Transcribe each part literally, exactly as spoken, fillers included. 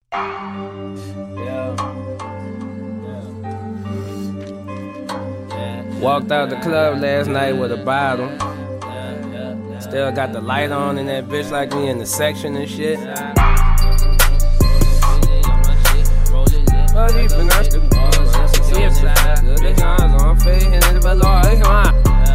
Yeah. Walked out the club last night with a bottle. Still got the light on in that bitch like me in the section and shit. Oh, deep in our stupid see if the guns on fade and it's below. Come on.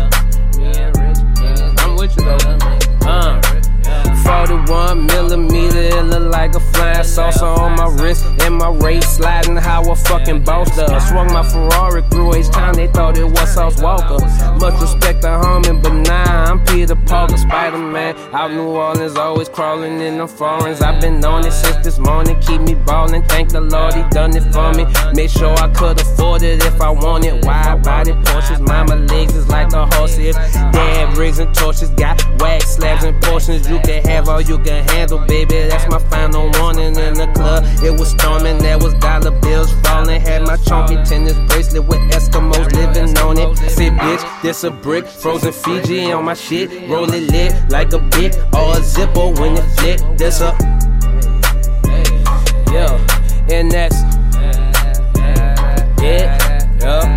I'm with you though. Uh. forty-one millimeter, it look like a flying saucer on my wrist. And my race sliding how a fucking boss does. Swung my Ferrari through H-Town, they thought it was Sauce Walker. Much respect to homie, but nah, I'm Peter Parker, Spider-Man. Out New Orleans, always crawling in the foreigns. I've been on it since this morning, keep me ballin'. Thank the Lord, he done it for me. Made sure I could afford it if I wanted. Wide body Porsches, mama legs is like a horse is. Dad rigs and torches, got wax slabs and portions. You can have all you can handle, baby. That's my final warning in the club. It was storming, there was dollar bills falling. Had my chunky tennis bracelet with Eskimos living on it. I said, bitch, this a brick, frozen Fiji on my shit. Roll it lit like a bit or a zipper when it flick. This a yeah, and that's it. Yeah.